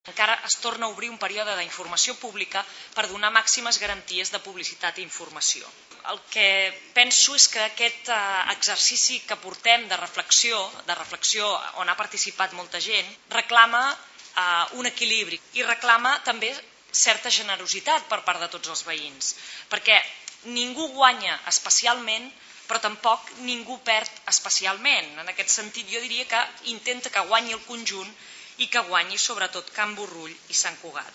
Encara es torna a obrir un període d'informació pública per donar màximes garanties de publicitat i informació. El que penso és que aquest exercici que portem de reflexió on ha participat molta gent, reclama un equilibri i reclama també certa generositat per part de tots els veïns, perquè ningú guanya especialment, però tampoc ningú perd especialment. En aquest sentit, jo diria que intenta que guanyi el conjunt i que guanyi sobretot Can Borrull i Sant Cugat.